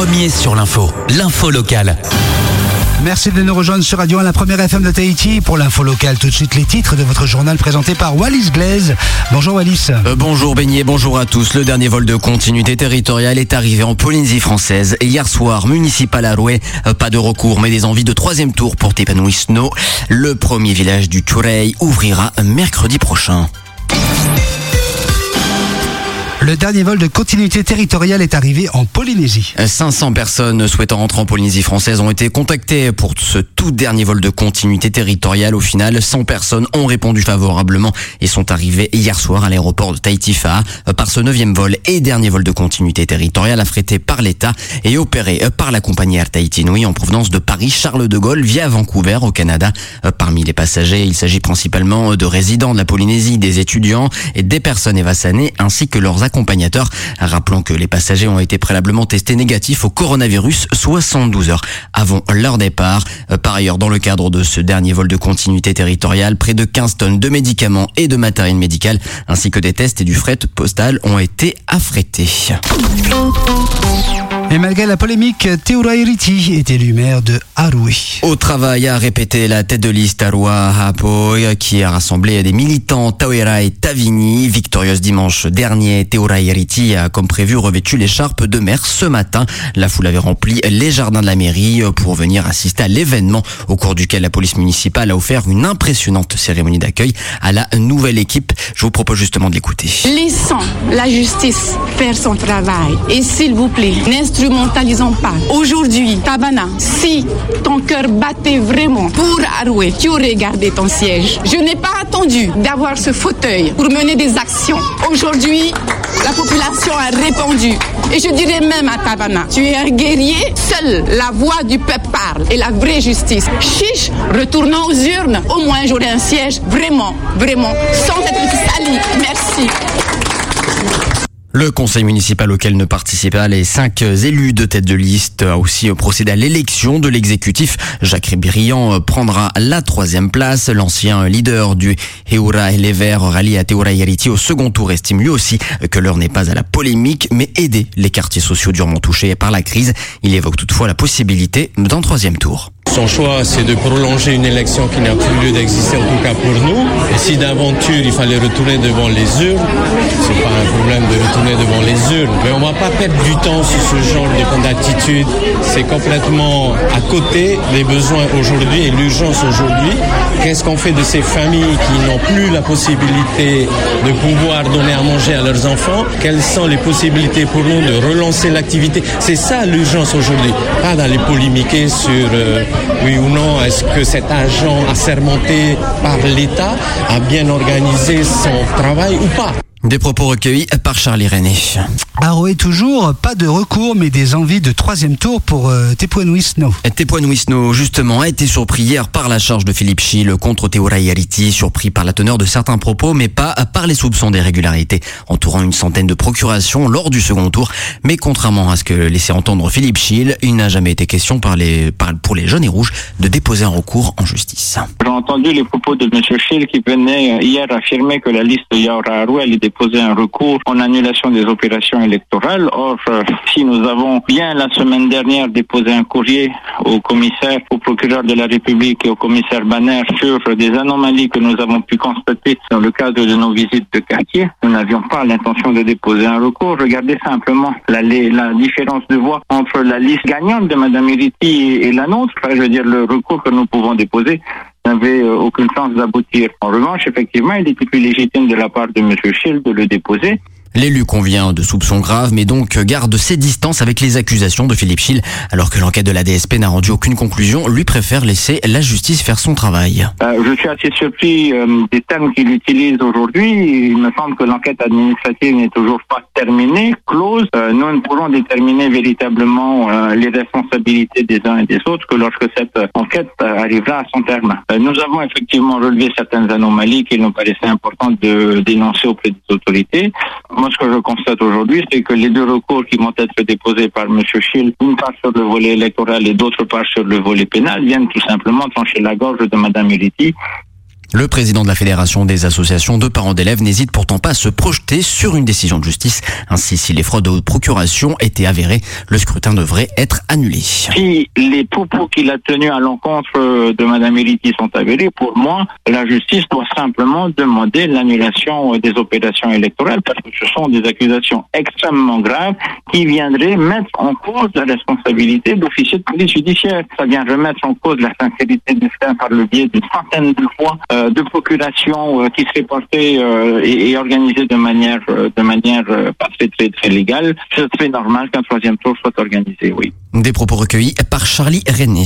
premier sur l'info locale. Merci de nous rejoindre sur Radio 1, la première FM de Tahiti. Pour l'info locale, tout de suite les titres de votre journal présenté par Wallis Blaise. Bonjour Wallis. Bonjour Beignet, bonjour à tous. Le dernier vol de continuité territoriale est arrivé en Polynésie française. Hier soir, Municipal Aroué, pas de recours mais des envies de troisième tour pour Tepanuisno. Le premier village du Turei ouvrira mercredi prochain. Le dernier vol de continuité territoriale est arrivé en Polynésie. 500 personnes souhaitant rentrer en Polynésie française ont été contactées pour ce tout dernier vol de continuité territoriale. Au final, 100 personnes ont répondu favorablement et sont arrivées hier soir à l'aéroport de Tahiti-Fa'a par ce 9e vol et dernier vol de continuité territoriale affrété par l'État et opéré par la compagnie Air Tahiti Nui en provenance de Paris-Charles de Gaulle via Vancouver au Canada. Parmi les passagers, il s'agit principalement de résidents de la Polynésie, des étudiants et des personnes évassanées ainsi que leurs accompagnateurs. Rappelons que les passagers ont été préalablement testés négatifs au coronavirus 72 heures avant leur départ. Par ailleurs, dans le cadre de ce dernier vol de continuité territoriale, près de 15 tonnes de médicaments et de matériel médical ainsi que des tests et du fret postal ont été affrétés. Et malgré la polémique, Teura Iriti est élu maire de Aroué. Au travail, a répété la tête de liste Arua Hapoy, qui a rassemblé des militants Tauera et Tavini. Victorieuse dimanche dernier, Teura Iriti a, comme prévu, revêtu l'écharpe de maire ce matin. La foule avait rempli les jardins de la mairie pour venir assister à l'événement au cours duquel la police municipale a offert une impressionnante cérémonie d'accueil à la nouvelle équipe. Je vous propose justement de l'écouter. Laissons la justice faire son travail et s'il vous plaît, n'instrumentalisons pas. Aujourd'hui, Tabana, si ton cœur battait vraiment pour Aroué, tu aurais gardé ton siège. Je n'ai pas attendu d'avoir ce fauteuil pour mener des actions. Aujourd'hui, la population a répondu. Et je dirais même à Tabana, tu es un guerrier, seule la voix du peuple parle et la vraie justice. Chiche, retournons aux urnes, au moins j'aurai un siège vraiment, sans être sali. Merci. Le conseil municipal auquel ne participaient pas les 5 élus de tête de liste a aussi procédé à l'élection de l'exécutif. Jacques Rébrillant prendra la 3e place. L'ancien leader du Heura et les Verts, rallié à Teura Iriti au second tour, estime lui aussi que l'heure n'est pas à la polémique, mais aider les quartiers sociaux durement touchés par la crise. Il évoque toutefois la possibilité d'un 3e tour. Son choix, c'est de prolonger une élection qui n'a plus lieu d'exister, en tout cas pour nous. Et si d'aventure, il fallait retourner devant les urnes, c'est pas un problème de retourner devant les urnes. Mais on va pas perdre du temps sur ce genre d'attitude. C'est complètement à côté des besoins aujourd'hui et l'urgence aujourd'hui. Qu'est-ce qu'on fait de ces familles qui n'ont plus la possibilité de pouvoir donner à manger à leurs enfants? Quelles sont les possibilités pour nous de relancer l'activité? C'est ça l'urgence aujourd'hui. Pas d'aller polémiquer sur oui ou non, est-ce que cet agent assermenté par l'État a bien organisé son travail ou pas? Des propos recueillis par Charlie René. Aroué toujours, pas de recours mais des envies de 3e tour pour Tepanuisno. Tepanuisno, justement, a été surpris hier par la charge de Philippe Schill contre Teura Iriti, surpris par la teneur de certains propos mais pas par les soupçons d'irrégularité entourant une centaine de procurations lors du second tour. Mais contrairement à ce que laissait entendre Philippe Schill, il n'a jamais été question pour les jaunes et rouges de déposer un recours en justice. J'ai entendu les propos de M. Schill qui venait hier affirmer que la liste Yaoura Aroué allait déposer un recours en annulation des opérations électorales. Or, si nous avons bien la semaine dernière déposé un courrier au commissaire, au procureur de la République et au commissaire Banner sur des anomalies que nous avons pu constater dans le cadre de nos visites de quartier, nous n'avions pas l'intention de déposer un recours. Regardez simplement la différence de voix entre la liste gagnante de Mme Iriti et la nôtre. Enfin, je veux dire, le recours que nous pouvons déposer n'avait aucune chance d'aboutir. En revanche, effectivement, il était plus légitime de la part de M. Schill de le déposer. L'élu convient de soupçons graves, mais donc garde ses distances avec les accusations de Philippe Schill. Alors que l'enquête de la DSP n'a rendu aucune conclusion, lui préfère laisser la justice faire son travail. Je suis assez surpris des termes qu'il utilise aujourd'hui. Il me semble que l'enquête administrative n'est toujours pas terminée, close. Nous ne pourrons déterminer véritablement les responsabilités des uns et des autres que lorsque cette enquête arrivera à son terme. Nous avons effectivement relevé certaines anomalies qu'il nous paraissait important de dénoncer auprès des autorités. Moi, ce que je constate aujourd'hui, c'est que les 2 recours qui vont être déposés par M. Schill, d'une part sur le volet électoral et d'autre part sur le volet pénal, viennent tout simplement trancher la gorge de Mme Iriti. Le président de la Fédération des associations de parents d'élèves n'hésite pourtant pas à se projeter sur une décision de justice. Ainsi, si les fraudes aux procurations étaient avérées, le scrutin devrait être annulé. Si les propos qu'il a tenus à l'encontre de Madame Eliti sont avérés, pour moi, la justice doit simplement demander l'annulation des opérations électorales parce que ce sont des accusations extrêmement graves qui viendraient mettre en cause la responsabilité d'officiers de police judiciaire. Ça vient remettre en cause la sincérité du fait par le biais d'une centaine de fois de procuration qui serait portée et organisée de manière pas très légale. Ce serait normal qu'un troisième tour soit organisé, oui. Des propos recueillis par Charlie René.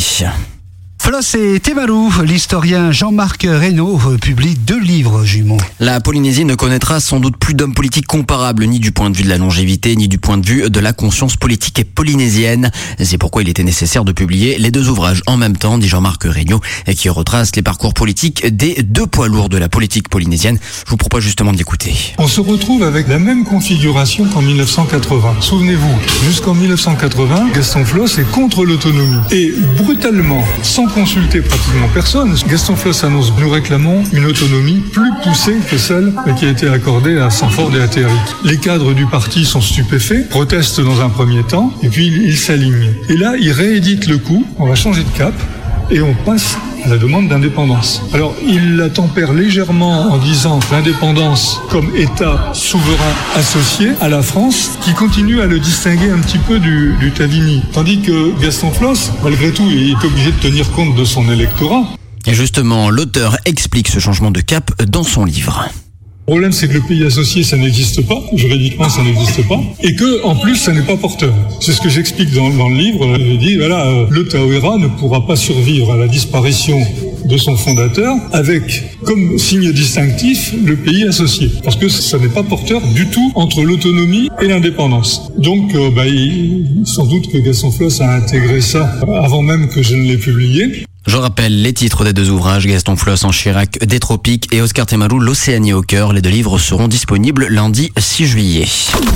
Floss et Tevalu, l'historien Jean-Marc Reynaud publie 2 livres jumeaux. La Polynésie ne connaîtra sans doute plus d'hommes politiques comparables, ni du point de vue de la longévité, ni du point de vue de la conscience politique polynésienne. C'est pourquoi il était nécessaire de publier les 2 ouvrages en même temps, dit Jean-Marc Reynaud, qui retrace les parcours politiques des 2 poids lourds de la politique polynésienne. Je vous propose justement d'écouter. On se retrouve avec la même configuration qu'en 1980. Souvenez-vous, jusqu'en 1980, Gaston Floss est contre l'autonomie. Et brutalement, sans consulter pratiquement personne, Gaston Floss annonce « Nous réclamons une autonomie plus poussée que celle qui a été accordée à Sanford et à Terrick ». Les cadres du parti sont stupéfaits, protestent dans un premier temps, et puis ils s'alignent. Et là, ils rééditent le coup, on va changer de cap, et on passe à la demande d'indépendance. Alors, il la tempère légèrement en disant l'indépendance comme État souverain associé à la France, qui continue à le distinguer un petit peu du Tavini. Tandis que Gaston Floss, malgré tout, il est obligé de tenir compte de son électorat. Et justement, l'auteur explique ce changement de cap dans son livre. Le problème, c'est que le pays associé, ça n'existe pas. Juridiquement, ça n'existe pas. Et que, en plus, ça n'est pas porteur. C'est ce que j'explique dans le livre. Je dis, voilà, le Taoïra ne pourra pas survivre à la disparition de son fondateur avec, comme signe distinctif, le pays associé. Parce que ça n'est pas porteur du tout entre l'autonomie et l'indépendance. Donc, sans doute que Gaston Floss a intégré ça avant même que je ne l'ai publié. Je rappelle les titres des 2 ouvrages, Gaston Floss en Chirac des tropiques et Oscar Tevalu, l'Océanie au cœur. Les 2 livres seront disponibles lundi 6 juillet.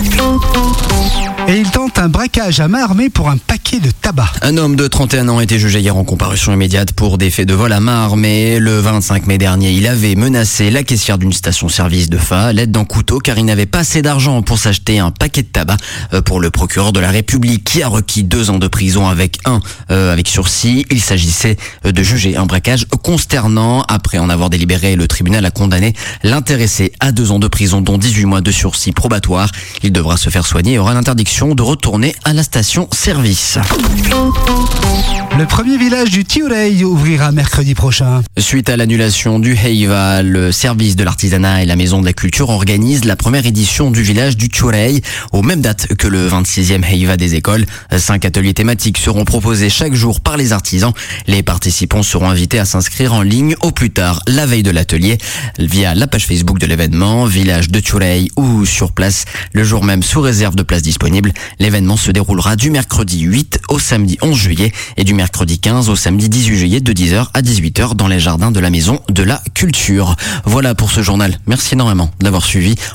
Et il tente un braquage à main armée pour un paquet de tabac. Un homme de 31 ans a été jugé hier en comparution immédiate pour des faits de vol à main armée. Le 25 mai dernier, il avait menacé la caissière d'une station-service de Fa à l'aide d'un couteau car il n'avait pas assez d'argent pour s'acheter un paquet de tabac. Pour le procureur de la République qui a requis 2 ans de prison avec sursis, il s'agissait de juger un braquage consternant. Après en avoir délibéré, le tribunal a condamné l'intéressé à 2 ans de prison dont 18 mois de sursis probatoire. Il devra se faire soigner et aura l'interdiction de retourner à la station-service. Le premier village du Tiurei ouvrira mercredi prochain. Suite à l'annulation du Heiva, le service de l'artisanat et la maison de la culture organisent la première édition du village du Tiurei aux mêmes dates que le 26e Heiva des écoles. 5 ateliers thématiques seront proposés chaque jour par les artisans. Les participants seront invités à s'inscrire en ligne au plus tard la veille de l'atelier via la page Facebook de l'événement, village de Tiurei ou sur place le jour même sous réserve de places disponibles. L'événement se déroulera du mercredi 8 au samedi 11 juillet et du mercredi 15 au samedi 18 juillet de 10h à 18h dans les jardins de la Maison de la Culture. Voilà pour ce journal. Merci énormément d'avoir suivi.